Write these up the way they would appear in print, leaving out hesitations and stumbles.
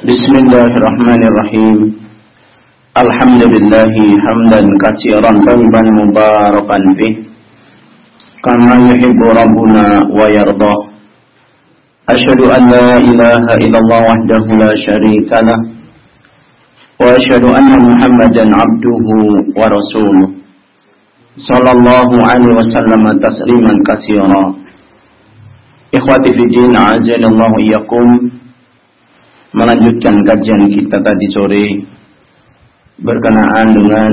Bismillahirrahmanirrahim. Alhamdulillahi hamdan katsiran tayyiban mubarakan fih kama yuhibbu rabbuna wa yardah. Asyhadu an la ilaha illallah wahdahu la syarika lah wa asyhadu anna Muhammadan abduhu wa rasuluh. Sallallahu alaihi wasallam tasliman katsira. Ikhwati fi din, a'azzanallahu iyyakum. Melanjutkan kajian kita tadi sore berkenaan dengan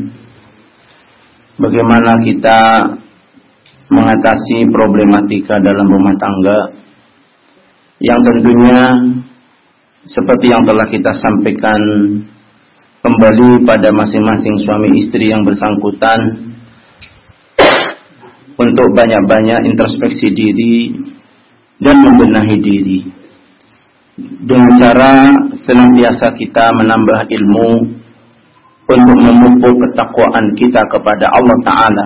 bagaimana kita mengatasi problematika dalam rumah tangga yang tentunya seperti yang telah kita sampaikan kembali pada masing-masing suami istri yang bersangkutan untuk banyak-banyak introspeksi diri dan membenahi diri dengan cara senantiasa kita menambah ilmu untuk memupuk ketakwaan kita kepada Allah Ta'ala.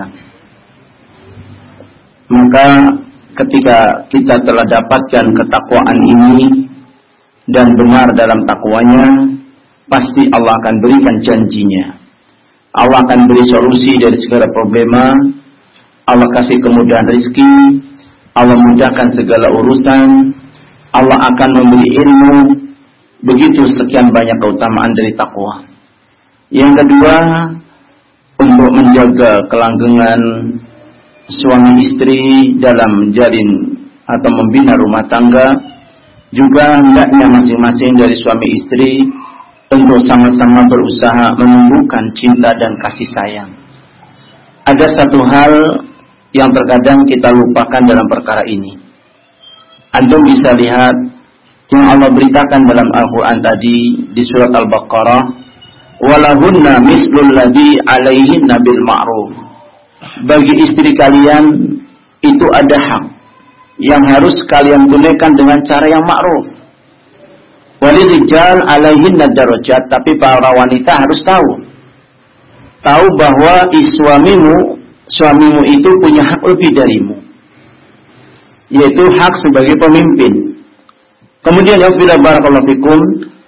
Maka ketika kita telah dapatkan ketakwaan ini dan benar dalam takwanya, pasti Allah akan berikan janjinya. Allah akan beri solusi dari segala problema. Allah kasih kemudahan rezeki, Allah mudahkan segala urusan, Allah akan memberi ilmu. Begitu sekian banyak keutamaan dari takwa. Yang kedua, untuk menjaga kelanggengan suami istri dalam menjalin atau membina rumah tangga, juga hendaknya masing-masing dari suami istri untuk sama-sama berusaha menumbuhkan cinta dan kasih sayang. Ada satu hal yang terkadang kita lupakan dalam perkara ini. Antum bisa lihat yang Allah beritakan dalam Al-Quran tadi di surat Al-Baqarah, walahunna mislul ladzi alaihinna bil ma'ruf. Bagi istri kalian itu ada hak yang harus kalian tunaikan dengan cara yang ma'ruf. Walirijal alaihinna darajat, tapi para wanita harus tahu bahwa suamimu itu punya hak lebih darimu, yaitu hak sebagai pemimpin. Kemudian barakallahu fikum,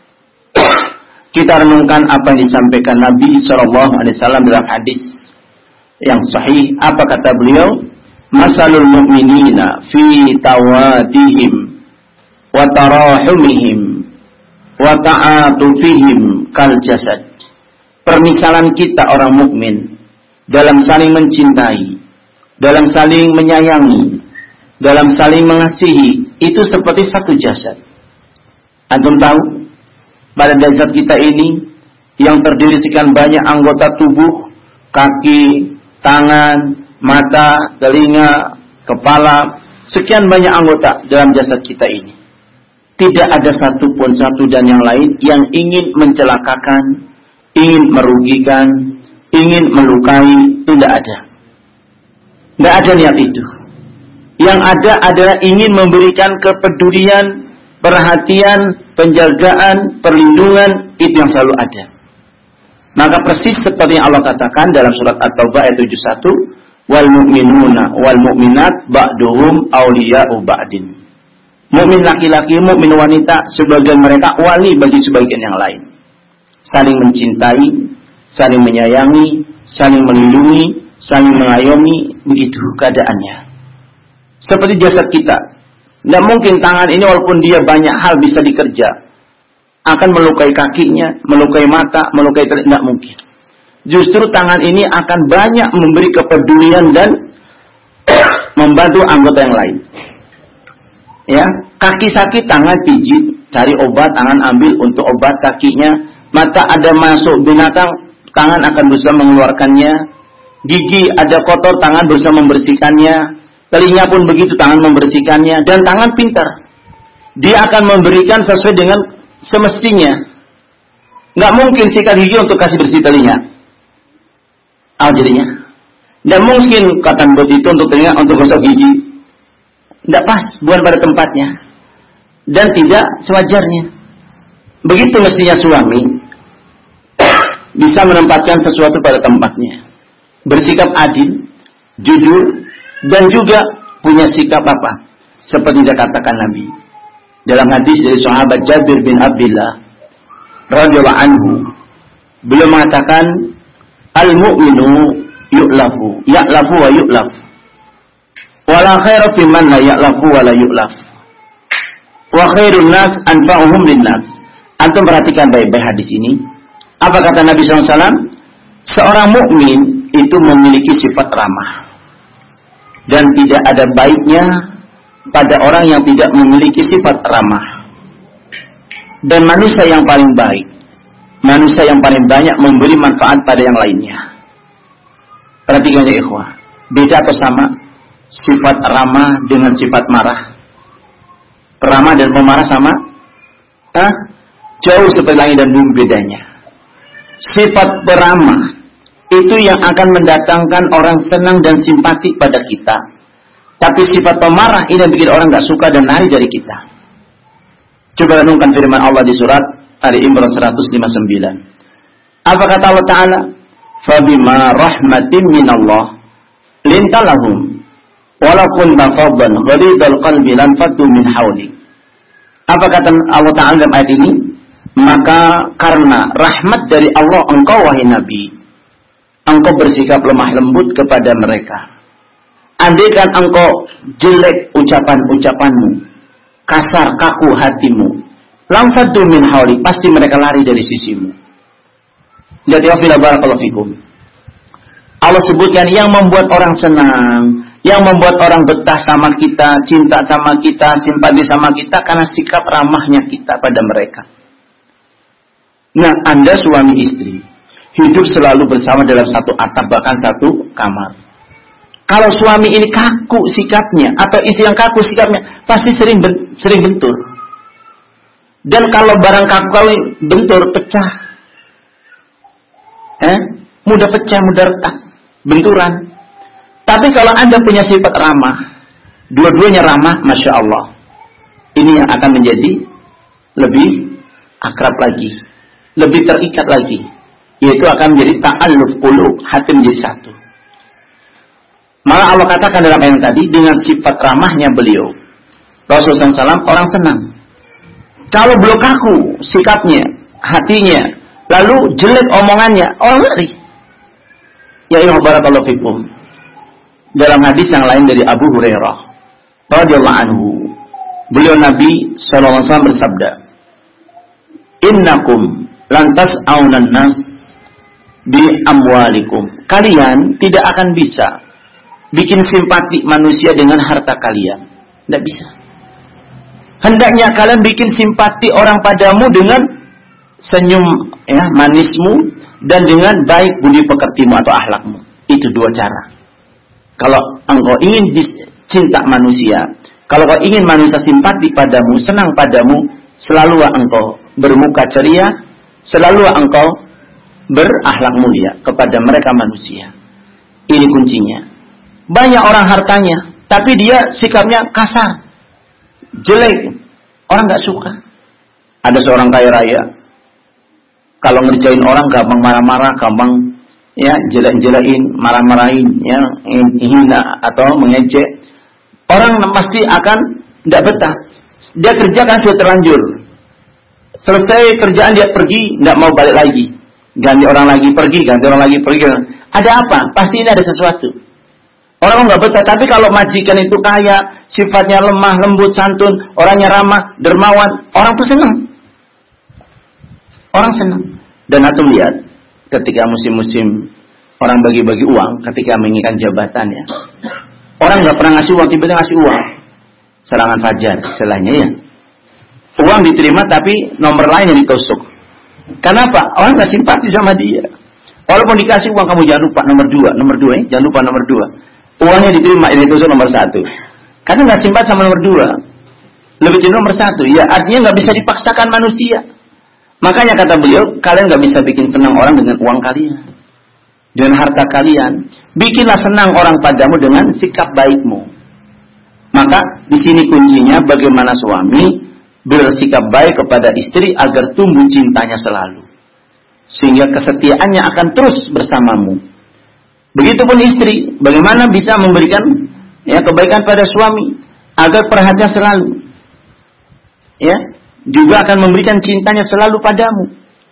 kita renungkan apa yang disampaikan Nabi SAW dalam hadis yang sahih. Apa kata beliau? Masalul mu'minina fi tawadihim wa tarahumihim wa ta'atufihim kal jasad. Permisalan kita orang mukmin dalam saling mencintai, dalam saling menyayangi, dalam saling mengasihi, itu seperti satu jasad. Antum tahu, pada jasad kita ini yang terdiri sekian banyak anggota tubuh, kaki, tangan, mata, telinga, kepala, sekian banyak anggota dalam jasad kita ini. Tidak ada satupun satu dan yang lain yang ingin mencelakakan, ingin merugikan, ingin melukai, itu tidak ada. Tidak ada niat itu. Yang ada adalah ingin memberikan kepedulian, perhatian, penjagaan, perlindungan, itu yang selalu ada. Maka persis seperti yang Allah katakan dalam surat At-Taubah ayat 71, wal mu'minuna wal mu'minat ba'duhum awliya'u ba'din. Mukmin laki-laki, mukmin wanita, sebagian mereka wali bagi sebagian yang lain. Saling mencintai, saling menyayangi, saling melindungi, saling mengayomi, begitu keadaannya. Seperti jasad kita. Tidak mungkin tangan ini walaupun dia banyak hal bisa dikerja, akan melukai kakinya, melukai mata, melukai telinga. Tidak mungkin. Justru tangan ini akan banyak memberi kepedulian dan membantu anggota yang lain. Ya, kaki sakit, tangan pijit, cari obat, tangan ambil untuk obat kakinya. Mata ada masuk binatang, tangan akan berusaha mengeluarkannya. Gigi ada kotor, tangan berusaha membersihkannya. Telinga pun begitu, tangan membersihkannya. Dan tangan pintar, dia akan memberikan sesuai dengan semestinya. Nggak mungkin sikat gigi untuk kasih bersih telinga. Jadinya nggak mungkin kata buat itu untuk telinga untuk gosok gigi. Nggak pas, bukan pada tempatnya, dan tidak sewajarnya. Begitu mestinya suami bisa menempatkan sesuatu pada tempatnya, bersikap adil, jujur, dan juga punya sikap apa? Seperti dikatakan Nabi dalam hadis dari sahabat Jabir bin Abdullah radhiyallahu anhu, beliau mengatakan al-mu'minu ya'lafu wa yu'laf. Wala khaira fi man la ya'lafu wa la yu'laf. Wa khairun nas anfa'uhum linnas. Antum perhatikan baik-baik hadis ini. Apa kata Nabi SAW? Seorang mukmin itu memiliki sifat ramah. Dan tidak ada baiknya pada orang yang tidak memiliki sifat ramah. Dan manusia yang paling baik, manusia yang paling banyak memberi manfaat pada yang lainnya. Perhatikan ya ikhwah. Beda atau sama? Sifat ramah dengan sifat marah. Ramah dan pemarah sama? Jauh seperti langit dan bumi bedanya. Sifat peramah itu yang akan mendatangkan orang senang dan simpati pada kita. Tapi sifat pemarah ini yang bikin orang gak suka dan lari dari kita. Coba renungkan firman Allah di surat Ali Imran 159. Apa kata Allah Ta'ala? Fabima rahmatin minallah lintalahum walaupun tafaddan ghalidal qalbi lan faddu min hawli. Apa kata Allah Ta'ala dalam ayat ini? Maka karena rahmat dari Allah engkau wahai Nabi, engkau bersikap lemah lembut kepada mereka. Andaikan engkau jelek ucapan-ucapanmu, kasar kaku hatimu, lam faddu min hawli, pasti mereka lari dari sisimu. Lihat ya fila barakallahu fikum. Allah sebutkan yang membuat orang senang, yang membuat orang betah sama kita, cinta sama kita, simpati sama kita karena sikap ramahnya kita pada mereka. Nah, Anda suami istri hidup selalu bersama dalam satu atap, bahkan satu kamar. Kalau suami ini kaku sikapnya atau istri yang kaku sikapnya, pasti sering bentur. Dan kalau barang kaku bentur, pecah. Mudah pecah, mudah retak, benturan. Tapi kalau Anda punya sifat ramah, dua-duanya ramah, Masya Allah, ini yang akan menjadi lebih akrab lagi, lebih terikat lagi, yaitu akan menjadi ta'alluf qulub, hati menjadi satu. Malah Allah katakan dalam ayat tadi, dengan sifat ramahnya beliau, Rasulullah SAW, orang senang. Kalau beliau kaku sikapnya, hatinya, lalu jelek omongannya, orang lari. Ya Allah barakallahu fikum. Dalam hadis yang lain dari Abu Hurairah radhiyallahu anhu, beliau Nabi SAW bersabda, Innakum lantas aunan nas bi amwalikum. Kalian tidak akan bisa bikin simpati manusia dengan harta kalian. Tidak bisa. Hendaknya kalian bikin simpati orang padamu dengan senyum manismu dan dengan baik budi pekertimu atau akhlakmu. Itu dua cara. Kalau engkau ingin cinta manusia, kalau engkau ingin manusia simpati padamu, senang padamu, selalu engkau bermuka ceria, selalu engkau berakhlak mulia kepada mereka manusia. Ini kuncinya. Banyak orang hartanya, tapi dia sikapnya kasar, jelek, orang gak suka. Ada seorang kaya raya, kalau ngerjain orang gampang marah-marah, gampang jelek-jelekin, marah-marahin, hina atau mengejek. Orang pasti akan tidak betah. Dia kerjakan sudah terlanjur. Selesai kerjaan dia pergi, tidak mau balik lagi. Ganti orang lagi pergi, ganti orang lagi pergi. Ada apa? Pasti ini ada sesuatu. Orang nggak betah. Tapi kalau majikan itu kaya, sifatnya lemah, lembut, santun, orangnya ramah, dermawan, orang tuh senang. Orang senang. Dan antum lihat, ketika musim-musim orang bagi-bagi uang, ketika menginginkan jabatannya, orang nggak pernah ngasih uang, tiba-tiba ngasih uang. Serangan fajar, istilahnya ya. Uang diterima tapi nomor lain yang ditusuk. Kenapa? Orang nggak simpati sama dia. Walaupun dikasih uang, kamu jangan lupa nomor dua, jangan lupa nomor 2. Uangnya diterima, ini ditusuk nomor 1. Karena nggak simpati sama nomor 2. Lebih cenderung nomor 1. Ya artinya nggak bisa dipaksakan manusia. Makanya kata beliau, kalian nggak bisa bikin senang orang dengan uang kalian, dengan harta kalian. Bikinlah senang orang padamu dengan sikap baikmu. Maka di sini kuncinya bagaimana suami bersikap baik kepada istri agar tumbuh cintanya selalu, sehingga kesetiaannya akan terus bersamamu. Begitupun istri, bagaimana bisa memberikan kebaikan pada suami agar perhatian selalu, juga akan memberikan cintanya selalu padamu.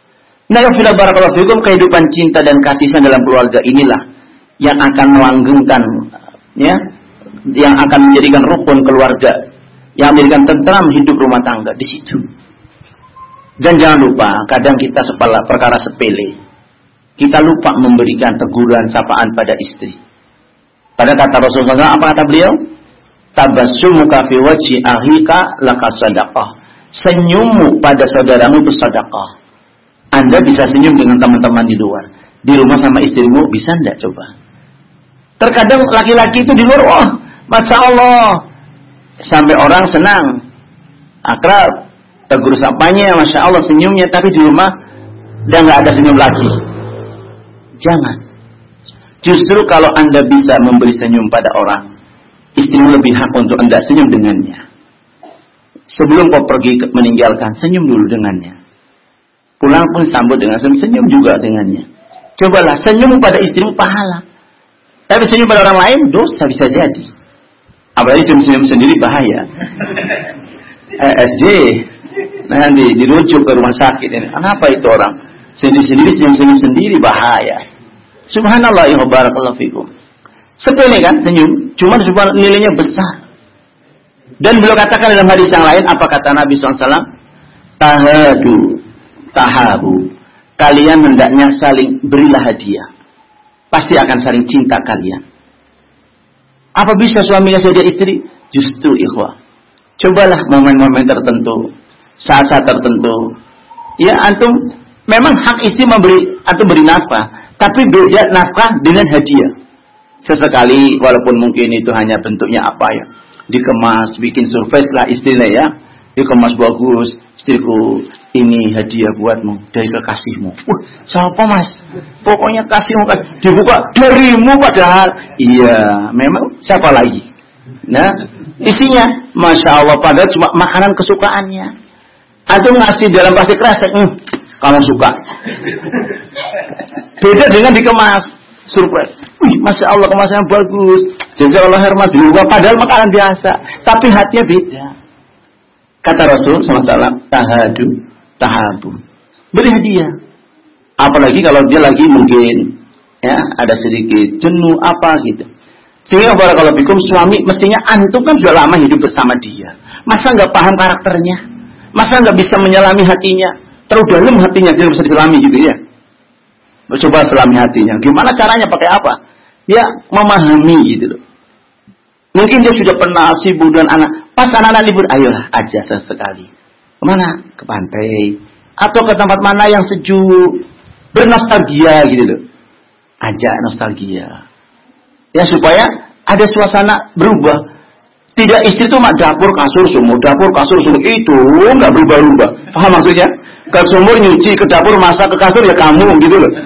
Nah, barakallahu fikum, kehidupan cinta dan kasih sayang dalam keluarga inilah yang akan melanggengkan, ya, yang akan menjadikan rukun keluarga, yang menjadikan tentram hidup rumah tangga di situ. Dan jangan lupa, kadang kita perkara sepele, kita lupa memberikan teguran, sapaan pada istri. Pada kata Rasulullah, apa kata beliau? Tabassumuka fi wajhi akhika laka sadaqah. Senyummu pada saudaramu itu sedekah. Anda bisa senyum dengan teman-teman di luar. Di rumah sama istrimu bisa enggak coba? Terkadang laki-laki itu di luar, wah, Masya Allah, sampai orang senang, akrab, tegur sapanya, Masya Allah senyumnya, tapi di rumah udah nggak ada senyum lagi. Jangan. Justru kalau Anda bisa memberi senyum pada orang, istrimu lebih hak untuk Anda senyum dengannya. Sebelum kau pergi meninggalkan, senyum dulu dengannya. Pulang pun sambut dengan senyum juga dengannya. Cobalah senyum pada istrimu pahala. Tapi senyum pada orang lain dosa bisa jadi. Apalagi senyum sendiri bahaya. ESG nanti dirujuk ke rumah sakit ini. Kenapa itu orang sendiri senyum sendiri bahaya. Subhanallah ya barakallahu fikum. Sepele kan senyum, cuma nilainya besar. Dan beliau katakan dalam hadis yang lain, apa kata Nabi SAW? Tahadu, tahabu. Kalian hendaknya saling berilah hadiah. Pasti akan saling cinta kalian. Apa bisa suami ngasih hadiah istri? Justru ikhwah. Cobalah momen-momen tertentu, saat-saat tertentu. Ya antum memang hak istri memberi atau beri nafkah, tapi beda nafkah dengan hadiah. Sesekali walaupun mungkin itu hanya bentuknya apa ya, dikemas, bikin surprise lah istrinya ya, dikemas bagus, istriku ini hadiah buatmu dari kekasihmu. Siapa mas? Pokoknya kasihmu, dibuka darimu padahal. Iya, memang siapa lagi? Nah, isinya, Masya Allah, padahal cuma makanan kesukaannya. Atau ngasih dalam plastik kresek, kamu suka. Beda dengan dikemas, surprise. Wih, Masya Allah, kemasannya bagus. Jazakallahu khairan, dibuka padahal makanan biasa, tapi hatinya beda. Kata Rasul SAW, tahadu, tahabu. Beri hadiah. Apalagi kalau dia lagi mungkin ya ada sedikit jenuh apa gitu. Sehingga barakallahu fikum, suami mestinya antum kan sudah lama hidup bersama dia. Masa nggak paham karakternya? Masa nggak bisa menyelami hatinya? Terlalu dalam hatinya dia bisa diselami gitu ya. Coba selami hatinya. Gimana caranya? Pakai apa? Ya memahami gitu loh. Mungkin dia sudah pernah sibuk dengan anak. Pas anak-anak libur, ayolah aja sesekali. Kemana? Ke pantai. Atau ke tempat mana yang sejuk. Bernostalgia gitu loh. Ajak nostalgia. Ya supaya ada suasana berubah. Tidak istri itu mak dapur kasur sumur. Dapur kasur sumur. Itu nggak berubah-ubah. Paham maksudnya? Ke sumur nyuci, ke dapur masak, ke kasur ya kamu gitu loh.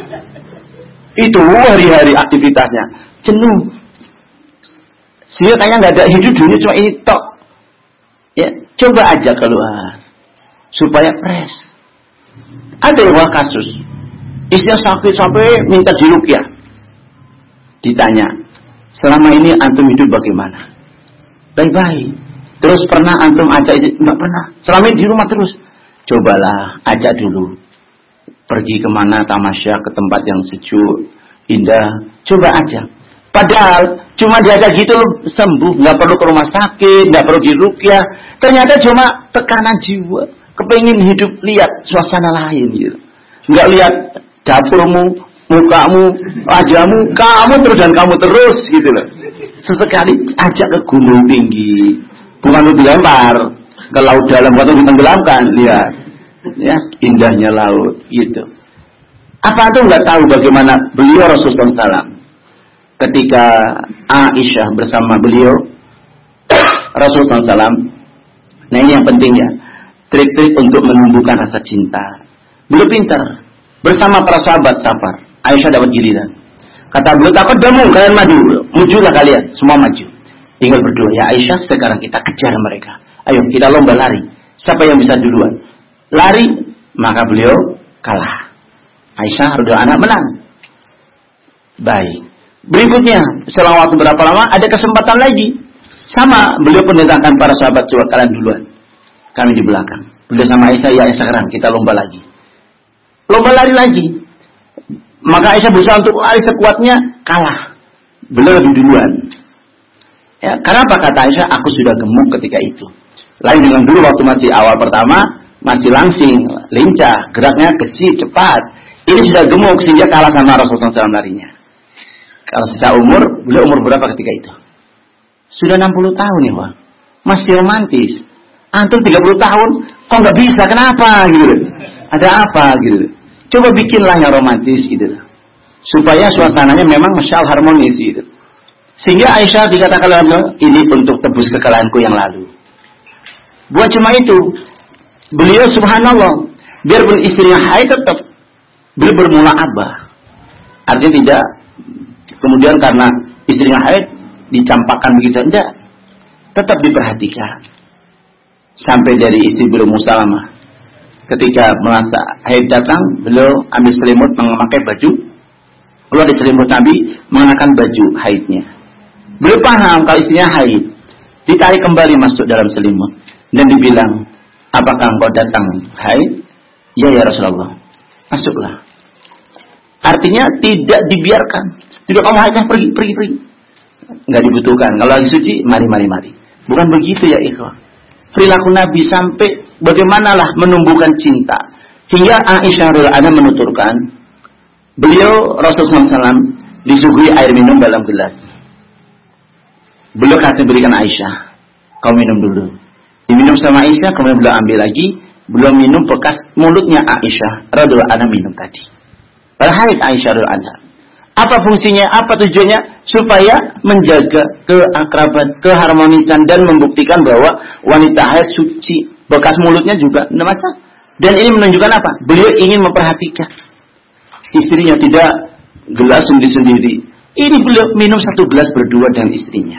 Itu hari-hari aktivitasnya. Jenuh. Sehingga kayaknya nggak ada hidup dunia cuma ini tok. Ya, coba aja keluar supaya fresh. Ada yang kasus istrinya sakit sampai minta diruqyah. Ditanya, selama ini antum hidup bagaimana? Baik-baik. Terus pernah antum ajak itu? Enggak pernah. Selama ini di rumah terus. Cobalah ajak dulu. Pergi kemana tamasya, ke tempat yang sejuk, indah. Coba aja. Padahal cuma diajak gitu loh sembuh, nggak perlu ke rumah sakit, nggak perlu diruqyah. Ternyata cuma tekanan jiwa, kepengin hidup lihat suasana lain gitu. Nggak lihat dapurmu, mukamu, wajahmu, kamu terus dan kamu terus gitu loh. Sesekali ajak ke gunung tinggi, bukan untuk dilempar ke laut dalam, bukan untuk ditenggelamkan, lihat, ya indahnya laut gitu. Apa tuh nggak tahu bagaimana beliau Rasulullah SAW? Ketika Aisyah bersama beliau Rasulullah SAW. Nah ini yang penting ya, trik-trik untuk menumbuhkan rasa cinta. Beliau pintar. Bersama para sahabat safar, Aisyah dapat giliran. Kata beliau, taqaddamu, kalian maju, mujulah kalian, semua maju. Tinggal berdoa, ya Aisyah sekarang kita kejar mereka. Ayo kita lomba lari. Siapa yang bisa duluan? Lari, maka beliau kalah. Aisyah berdoa, anak menang. Baik. Berikutnya, selang waktu berapa lama, ada kesempatan lagi. Sama, beliau pun datangkan para sahabat, coba kalian duluan. Kami di belakang. Beliau sama Aisyah, ya sekarang kita lomba lagi. lomba lari lagi. Maka Aisyah berusaha untuk lari sekuatnya, kalah. Beliau lebih duluan. Ya, karena apa kata Aisyah? Aku sudah gemuk ketika itu. Lain dengan dulu waktu masih awal pertama, masih langsing, lincah, geraknya kecil, cepat. Ini sudah gemuk sehingga kalah sama Rasulullah SAW larinya. Kalau sisa umur, beliau umur berapa ketika itu? Sudah 60 tahun ya, Pak. Masih romantis. Antum 30 tahun, kok nggak bisa? Kenapa? Gitu. Ada apa? Gitu. Coba bikinlah yang romantis gitu. Supaya suasananya memang masyaallah harmonis gitu. Sehingga Aisyah dikatakan oleh Allah, ini untuk tebus kekalahanku yang lalu. Buat cuma itu. Beliau subhanallah, biarpun istrinya haid tetap beliau bermulaabah. Artinya tidak kemudian karena istrinya haid dicampakkan begitu, tidak. Tetap diperhatikan. Sampai dari istri beliau Musalamah, ketika merasa haid datang, beliau ambil selimut, memakai baju, keluar di selimut Nabi, mengenakan baju haidnya. Beliau paham kalau istrinya haid, ditarik kembali masuk dalam selimut dan dibilang, apakah engkau datang haid? Ya ya Rasulullah, masuklah. Artinya tidak dibiarkan. Tidak kamu haidnya pergi. Nggak dibutuhkan. Kalau lagi suci, mari. Bukan begitu ya ikhwah. Perilaku Nabi sampai bagaimanalah menumbuhkan cinta. Hingga Aisyah radhiyallahu anha menuturkan, beliau Rasulullah SAW disuguhi air minum dalam gelas. Beliau kata berikan Aisyah, kau minum dulu. Diminum sama Aisyah, kemudian beliau ambil lagi, beliau minum bekas mulutnya Aisyah radhiyallahu anha minum tadi. Haid Aisyah radhiyallahu anha. Apa fungsinya? Apa tujuannya? Supaya menjaga keakraban, keharmonisan dan membuktikan bahwa wanita haid suci. Bekas mulutnya juga tidak masalah. Dan ini menunjukkan apa? Beliau ingin memperhatikan istrinya, tidak gelas sendiri-sendiri. Ini beliau minum satu gelas berdua dengan istrinya.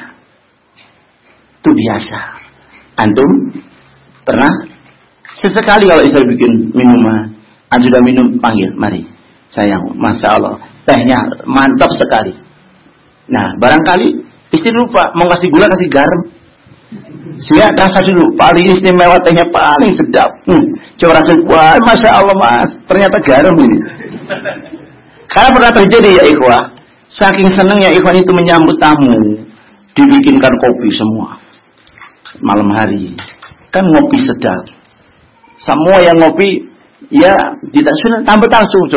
Itu biasa. Antum pernah sesekali kalau istri bikin minuman, sudah minum, panggil, mari sayang, masya Allah, tehnya mantap sekali. Nah, barangkali istri lupa mau kasih gula, kasih garam. Sehingga rasa dulu paling istimewa, tehnya paling sedap. Coba rasa, wah masya Allah mas, ternyata garam ini. Karena pernah terjadi ya ikhwah, saking senangnya ikhwan itu menyambut tamu, dibikinkan kopi semua malam hari. Kan ngopi sedap. Semua yang ngopi ya tidak sudah tambah langsung.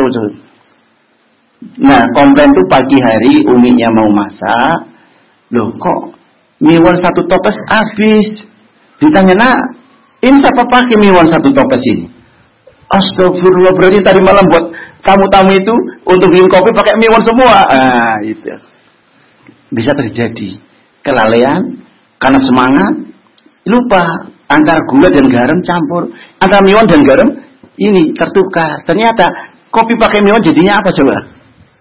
Nah, komplain tuh pagi hari uminya mau masak, loh kok miwan satu toples habis. Ditanya, nak, ini siapa pakai miwan satu toples ini? Astagfirullah, berarti tadi malam buat tamu-tamu itu untuk bikin kopi pakai miwan semua. Itu bisa terjadi kelalaian karena semangat, lupa antara gula dan garam campur, antara miwan dan garam ini tertukar. Ternyata kopi pakai miwan jadinya apa coba?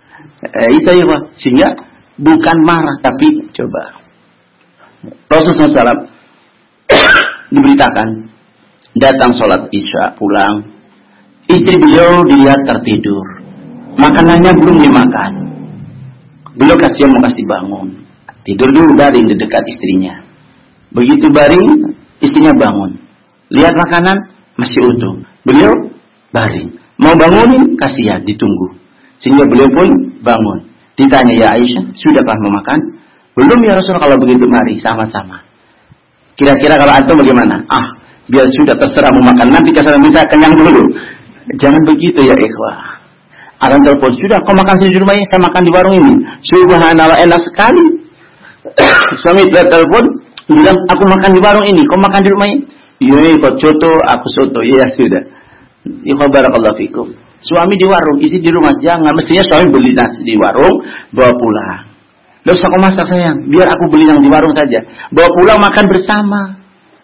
Itu ya Pak. Sehingga bukan marah tapi coba. Rasulullah SAW diberitakan datang sholat isya pulang, istri beliau dilihat tertidur, makanannya belum dimakan. Beliau mau kasih bangun, tidur dulu baring di dekat istrinya. Begitu baring, istrinya bangun, lihat makanan masih utuh, beliau baring, mau bangunin kasihan ditunggu. Sehingga beliau pun bangun. Ditanya, ya Aisyah, sudahkah memakan? Belum ya Rasul, kalau begitu mari sama-sama. Kira-kira kalau antum bagaimana? Biar sudah terserah mau makan, nanti kesan bisa kenyang dulu. Jangan begitu ya ikhwah. Akan telepon, sudah kau makan sendiri di rumah ini, saya makan di warung ini. Subhanallah, enak sekali. Suami telepon, bilang aku makan di warung ini, kau makan di rumah ini. Iya, kau coto, aku soto. Iya sudah. Ikhwah barakallahu fikum. Suami di warung, istri di rumah. Jangan, mestinya suami beli nasi di warung, bawa pulang. Loh, usah kau masak sayang, biar aku beli yang di warung saja. Bawa pulang makan bersama.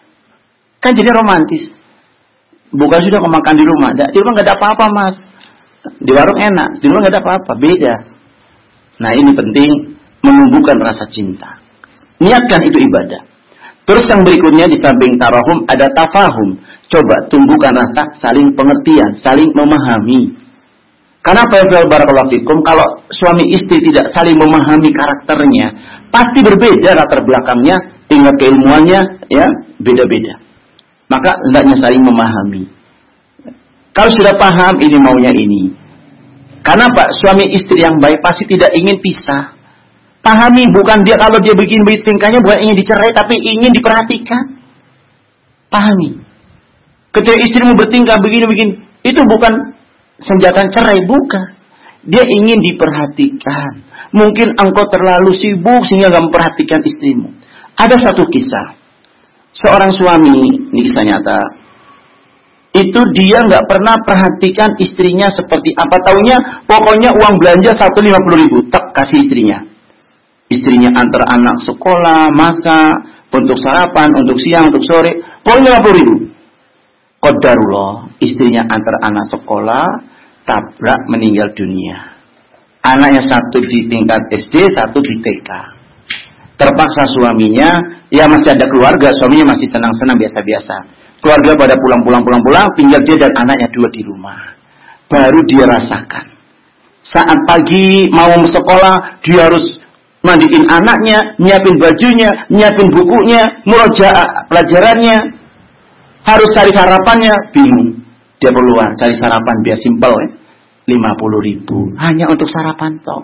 Kan jadi romantis. Bukan sudah kau makan di rumah. Di rumah nggak ada apa-apa mas. Di warung enak, di rumah nggak ada apa-apa, beda. Nah ini penting, menumbuhkan rasa cinta. Niatkan itu ibadah. Terus yang berikutnya di samping tarahum ada tafahum. Coba tumbuhkan rasa saling pengertian, saling memahami. Karena apa ya barakallahu fikum, kalau suami istri tidak saling memahami karakternya, pasti berbeda latar belakangnya, hingga keilmuannya ya beda-beda. Maka hendaknya saling memahami. Kalau sudah paham ini maunya ini. Karena Pak, suami istri yang baik pasti tidak ingin pisah. Pahami, bukan dia kalau dia begini tingkahnya bukan ingin dicerai, tapi ingin diperhatikan. Pahami. Ketika istrimu bertingkah begini-begini, itu bukan senjata cerai, bukan. Dia ingin diperhatikan. Mungkin engkau terlalu sibuk sehingga gak memperhatikan istrimu. Ada satu kisah. Seorang suami, ini kisah nyata. Itu dia gak pernah perhatikan istrinya seperti apa. Taunya, pokoknya uang belanja 150.000. Tak kasih istrinya. Istrinya antar anak sekolah, masak, untuk sarapan, untuk siang, untuk sore. Pokoknya 50.000. Qadarullah, istrinya antar anak sekolah, tabrak meninggal dunia. Anaknya satu di tingkat SD, satu di TK. Terpaksa suaminya, ya masih ada keluarga, suaminya masih senang-senang biasa-biasa. Keluarga pada pulang, tinggal dia dan anaknya 2 di rumah. Baru dia rasakan. Saat pagi mau sekolah, dia harus mandiin anaknya, nyiapin bajunya, nyiapin bukunya, murojaah pelajarannya. Harus cari sarapannya, bingung. Dia keluar cari sarapan biar simpel ya. 50.000 hanya untuk sarapan toh.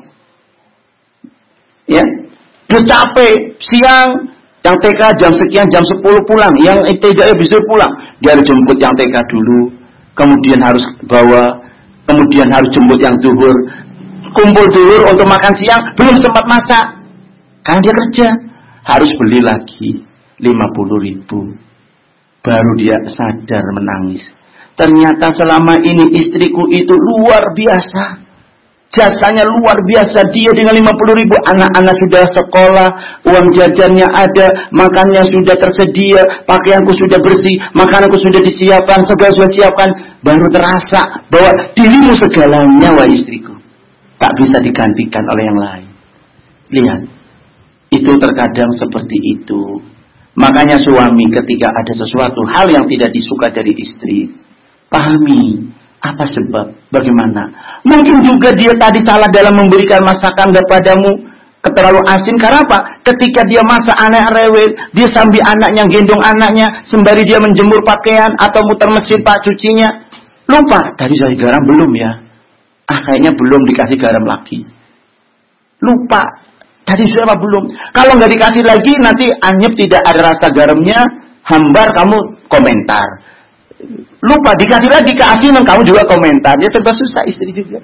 Ya. Terus capek siang, yang TK jam sekian, jam 10 pulang, yang TK bisa pulang. Dia harus jemput yang TK dulu, kemudian harus bawa, kemudian harus jemput yang zuhur. Kumpul dulu untuk makan siang, belum sempat masak. Karena dia kerja, harus beli lagi 50.000. Baru dia sadar menangis. Ternyata selama ini istriku itu luar biasa. Jasanya luar biasa. Dia dengan 50.000, anak-anak sudah sekolah, uang jajannya ada, makannya sudah tersedia, pakaianku sudah bersih, makananku sudah disiapkan, segala sudah disiapkan. Baru terasa bahwa dirimu segalanya, wahai istriku. Tak bisa digantikan oleh yang lain. Lihat, itu terkadang seperti itu. Makanya suami ketika ada sesuatu hal yang tidak disuka dari istri, pahami apa sebab, bagaimana. Mungkin juga dia tadi salah dalam memberikan masakan kepadamu, terlalu asin. Karena apa? Ketika dia masak anak rewel, dia sambil anaknya gendong anaknya, sembari dia menjemur pakaian atau muter mesin pak cucinya, lupa tadi saya garam belum ya. Kayaknya belum dikasih garam lagi. Lupa. Tadi sudah apa belum? Kalau nggak dikasih lagi, nanti anyep tidak ada rasa garamnya, hambar kamu komentar. Lupa, dikasih lagi keasinan, kamu juga komentar. Ya serba susah istri juga.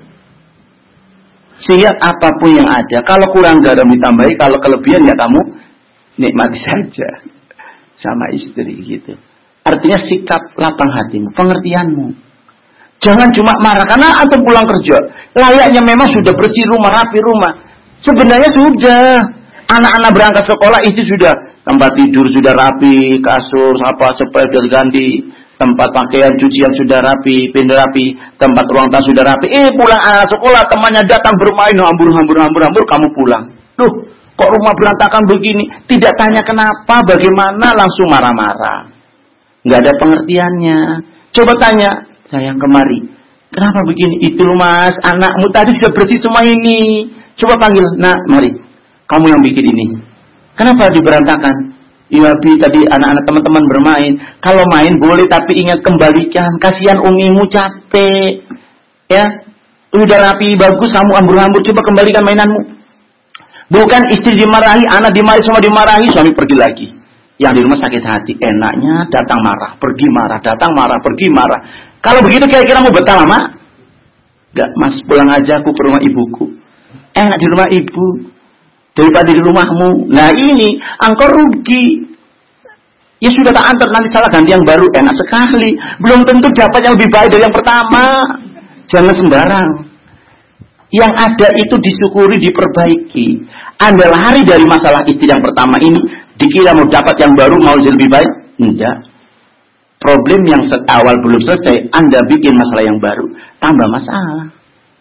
Sehingga apapun yang ada, kalau kurang garam ditambahi, kalau kelebihan ya kamu nikmati saja. Sama istri gitu. Artinya sikap lapang hatimu, pengertianmu. Jangan cuma marah, karena antum pulang kerja, layaknya memang sudah bersih rumah, rapi rumah. Sebenarnya sudah. Anak-anak berangkat sekolah, istri sudah. Tempat tidur sudah rapi, kasur, sepel sudah ganti. Tempat pakaian, cucian sudah rapi, pindah rapi. Tempat ruang tamu sudah rapi. Pulang anak sekolah, temannya datang bermain, hambur, kamu pulang. Loh, kok rumah berantakan begini? Tidak tanya kenapa, bagaimana, langsung marah-marah. Nggak ada pengertiannya. Coba tanya, sayang kemari, kenapa begini? Itu mas, anakmu tadi sudah bersih semua ini. Coba panggil, nak, mari. Kamu yang bikin ini. Kenapa diberantakan? Ya, tadi anak-anak teman-teman bermain. Kalau main boleh, tapi ingat kembalikan. Kasihan umimu capek. Ya, udah rapi, bagus, kamu hambur-hambur. Coba kembalikan mainanmu. Bukan istri dimarahi, anak dimarahi, semua dimarahi, suami pergi lagi. Yang di rumah sakit hati. Enaknya datang marah, pergi marah, datang marah, pergi marah. Kalau begitu kira-kira mau betah lama? Enggak, mas, pulang aja aku ke rumah ibuku. Enak di rumah ibu daripada di rumahmu. Nah ini engkau rugi. Ya sudah tak antar, nanti salah ganti yang baru. Enak sekali. Belum tentu dapat yang lebih baik dari yang pertama. Jangan sembarang. Yang ada itu disyukuri, diperbaiki. Anda lari dari masalah istri yang pertama ini, dikira mau dapat yang baru, mau lebih baik. Enggak. Problem yang awal belum selesai, Anda bikin masalah yang baru, tambah masalah.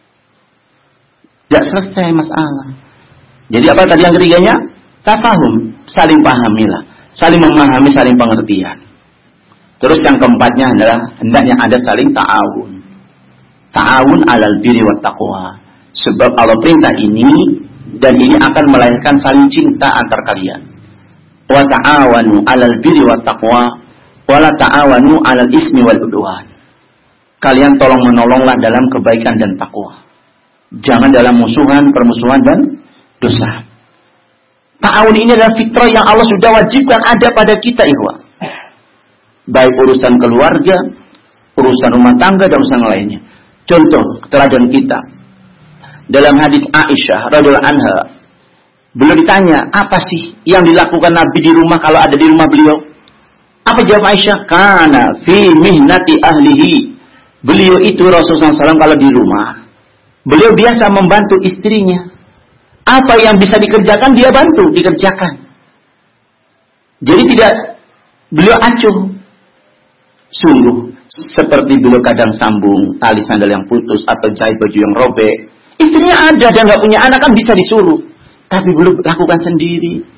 Tidak selesai masalah. Jadi apa tadi yang ketiganya? Tafahum, saling pahamilah, saling memahami, saling pengertian. Terus yang keempatnya adalah hendaknya ada saling ta'awun. Ta'awun alal birri wat taqwa. Sebab Allah perintah ini dan ini akan melahirkan saling cinta antar kalian. Wa ta'awanu alal birri wat taqwa wa la ta'awanu alal ismi wal udwan. kalian tolong menolonglah dalam kebaikan dan takwa. Jangan dalam musuhan, permusuhan dan dosa. Ta'awun ini adalah fitrah yang Allah sudah wajibkan ada pada kita, ikhwah. Baik urusan keluarga, urusan rumah tangga dan urusan lainnya. Contoh teladan kita dalam hadis Aisyah radhiyallahu anha, beliau ditanya, apa sih yang dilakukan Nabi di rumah kalau ada di rumah beliau? Apa jawab Aisyah? Kana fi mihnati ahlihi. Beliau itu Rasulullah SAW kalau di rumah, beliau biasa membantu istrinya. Apa yang bisa dikerjakan, dia bantu, dikerjakan. Jadi tidak beliau acuh. Sungguh, seperti beliau kadang sambung tali sandal yang putus atau jahit baju yang robek. Istrinya ada dan gak punya anak kan bisa disuruh. Tapi beliau lakukan sendiri.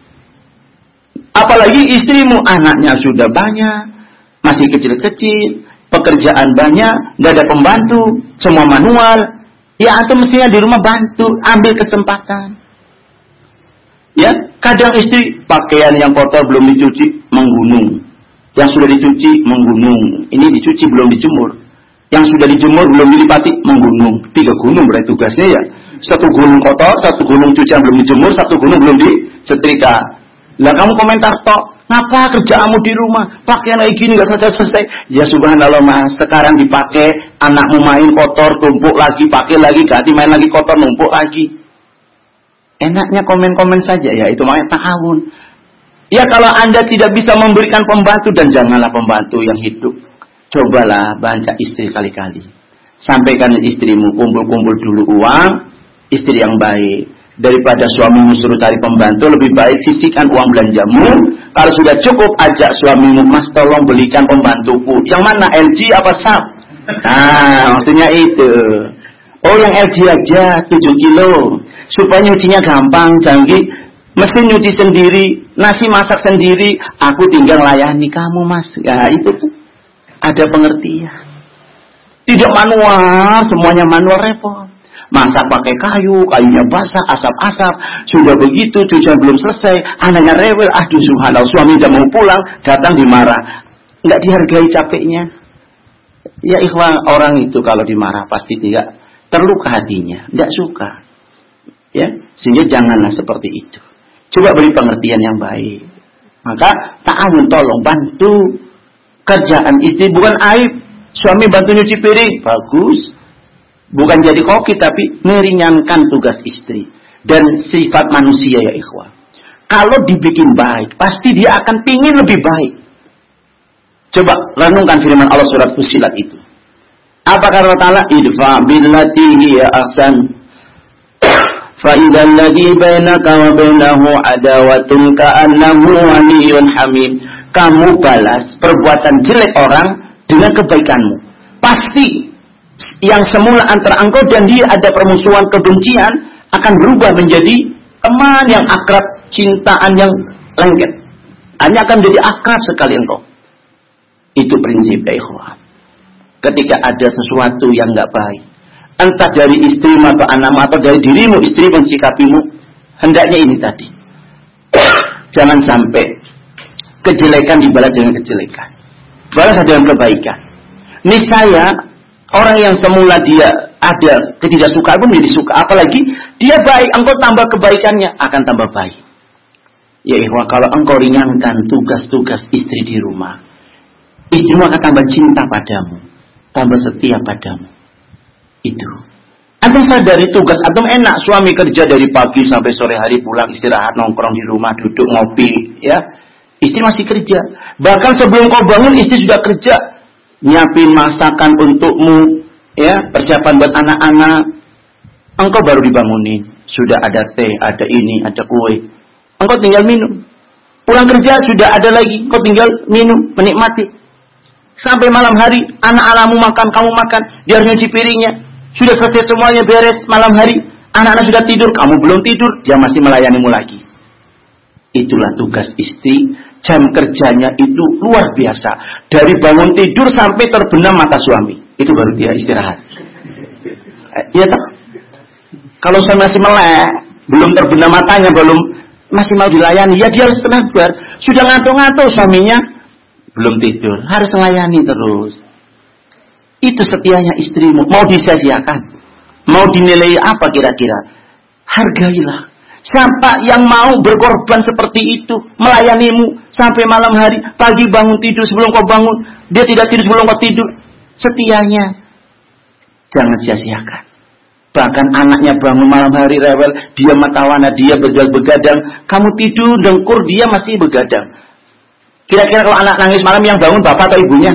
Apalagi istrimu, anaknya sudah banyak, masih kecil-kecil, pekerjaan banyak, gak ada pembantu, semua manual. Ya, atau mestinya di rumah bantu, ambil kesempatan. Ya, kadang istri pakaian yang kotor belum dicuci, menggunung. Yang sudah dicuci, menggunung. Ini dicuci belum dijemur. Yang sudah dijemur belum dilipati, menggunung. 3 gunung berarti tugasnya ya. 1 gunung kotor, 1 gunung cucian belum dijemur, 1 gunung belum disetrika. Lah kamu komentar tok, ngapa kerjaanmu di rumah? Pakaian kayak gini gak selesai. Ya subhanallah mas, sekarang dipakai, anakmu main kotor, tumpuk lagi, pakai lagi, ganti main lagi kotor, numpuk lagi. Enaknya komen-komen saja ya, itu namanya ta'awun. Ya kalau Anda tidak bisa memberikan pembantu, dan janganlah pembantu yang hidup. Cobalah banyak istri kali-kali. Sampaikan istrimu, kumpul-kumpul dulu uang, istri yang baik. Daripada suamimu suruh cari pembantu, lebih baik sisihkan uang belanjamu. Kalau sudah cukup, ajak suamimu, mas tolong belikan pembantuku. Yang mana, LG apa SAP? Nah, maksudnya itu. Oh yang LG aja, 7 kilo. Supaya nyucinya gampang, canggih. Mesin nyuci sendiri, nasi masak sendiri. Aku tinggal layani kamu mas. Ya itu tuh. Ada pengertian. Tidak manual, semuanya manual repot. Masak pakai kayu, kayunya basah, asap-asap. Sudah begitu, cucian belum selesai. Anaknya rewel, aduh subhanallah. Suami udah mau pulang, datang dimarah. Nggak dihargai capeknya. Ya ikhwan, orang itu kalau dimarah pasti tidak terluka hatinya. Nggak suka. Ya, sehingga janganlah seperti itu. Coba beri pengertian yang baik. Maka ta'awun, tolong bantu kerjaan istri, bukan aib. Suami bantu nyuci piring, bagus. Bukan jadi koki, tapi meringankan tugas istri. Dan sifat manusia ya ikhwah. Kalau dibikin baik, pasti dia akan pingin lebih baik. Coba renungkan firman Allah surat Fussilat itu. Apa kata Allah? Idfa billati hiya ahsan. Fa idzal ladzi bainaka wa bainahu adawatun ka'annahu waliyyun hamim. Kamu balas perbuatan jelek orang dengan kebaikanmu. Pasti yang semula antara engkau dan dia ada permusuhan, kebencian, akan berubah menjadi teman yang akrab, cintaan yang lengket. Hanya akan menjadi akrab sekali engkau. Itu prinsip ya ikhwah. Ketika ada sesuatu yang enggak baik, entah dari istrimu atau anakmu atau dari dirimu, istri mensikapimu, hendaknya ini tadi. Jangan sampai kejelekan dibalas dengan kejelekan. Balas dengan kebaikan. Niscaya orang yang semula dia ada ketidaksukaan pun menjadi suka. Apalagi dia baik, engkau tambah kebaikannya, akan tambah baik. Ya ikhwah, kalau engkau ringankan tugas-tugas istri di rumah, istrimu akan tambah cinta padamu, tambah setia padamu. Itu. Antum sadari tugas antum enak, suami kerja dari pagi sampai sore hari, pulang istirahat nongkrong di rumah, duduk ngopi, ya. Istri masih kerja. Bahkan sebelum kau bangun, istri sudah kerja. Nyiapin masakan untukmu, ya, persiapan buat anak-anak. Engkau baru dibangunin, sudah ada teh, ada ini, ada kue. Engkau tinggal minum. Pulang kerja sudah ada lagi, engkau tinggal minum, menikmati. Sampai malam hari, anak-anakmu makan, kamu makan, dia harus nyuci piringnya. Sudah selesai semuanya, beres malam hari, anak-anak sudah tidur, kamu belum tidur, dia masih melayanimu lagi. Itulah tugas istri. Jam kerjanya itu luar biasa. Dari bangun tidur sampai terbenam mata suami. Itu baru dia istirahat. Ya tak? Kalau suami masih melek, belum terbenam matanya, belum masih mau dilayani, ya dia harus tenang. Sudah ngantuk-ngantuk suaminya, belum tidur, harus melayani terus. Itu setianya istrimu. Mau disia-siakan? Mau dinilai apa kira-kira? Hargailah. Sampai yang mau berkorban seperti itu, melayanimu sampai malam hari, pagi bangun tidur sebelum kau bangun, dia tidak tidur sebelum kau tidur. Setianya. Jangan sia-siakan. Bahkan anaknya bangun malam hari rewel, dia matawana, dia begadang. Kamu tidur dengkur, dia masih begadang. Kira-kira kalau anak nangis malam yang bangun bapak atau ibunya?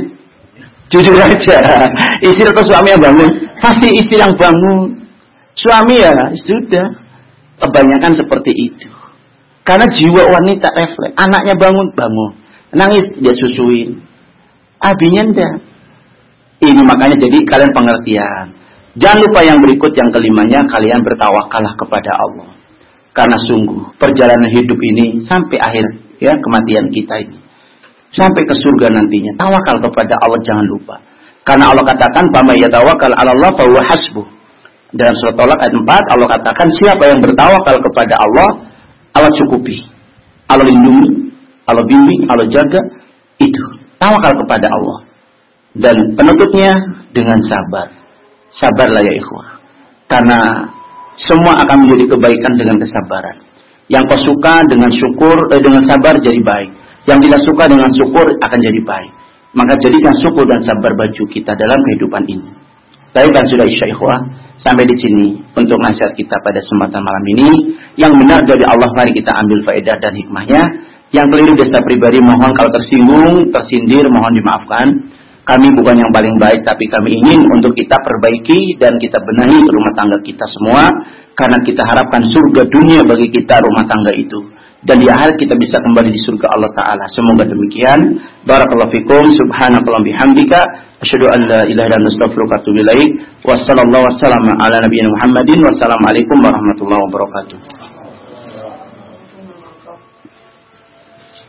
Jujur aja. Istri atau suami yang bangun? Pasti istri yang bangun. Suami ya sudah. Kebanyakan seperti itu. Karena jiwa wanita refleks. Anaknya bangun. Nangis, dia susuin. Abinya enggak. Ini makanya jadi kalian pengertian. Jangan lupa yang berikut, yang kelimanya, kalian bertawakallah kepada Allah. Karena sungguh perjalanan hidup ini sampai akhir ya kematian kita ini, sampai ke surga nantinya, tawakal kepada Allah, jangan lupa. Karena Allah katakan, "Faman yatawakkal 'ala Allah fa huwa hasbuh." Dalam surat Tolak ayat 4 Allah katakan, siapa yang bertawakal kepada Allah, Allah cukupi, Allah lindungi, Allah bimbing, Allah jaga. Itu tawakal kepada Allah. Dan penutupnya dengan sabar. Sabarlah ya ikhwah. Karena semua akan menjadi kebaikan dengan kesabaran. Yang kau suka dengan syukur, dengan sabar jadi baik. Yang tidak suka dengan syukur akan jadi baik. Maka jadikan syukur dan sabar baju kita dalam kehidupan ini. Baik, kan sudah isya ikhwah. Sampai di sini untuk nasihat kita pada kesempatan malam ini. Yang benar dari Allah, mari kita ambil faedah dan hikmahnya. Yang keliru desa pribadi, mohon kalau tersinggung, tersindir, mohon dimaafkan. Kami bukan yang paling baik, tapi kami ingin untuk kita perbaiki dan kita benahi rumah tangga kita semua. Karena kita harapkan surga dunia bagi kita rumah tangga itu. Dan di akhir kita bisa kembali di surga Allah Ta'ala. Semoga demikian. Barakallahu fikum. Subhanakallah bihamdika. Asyhadu an la ilaha illa anta astaghfiruka wa atubu ilaik. Wassallallahu wassalamu ala nabiyina Muhammadin. Wassalamualaikum warahmatullahi wabarakatuh.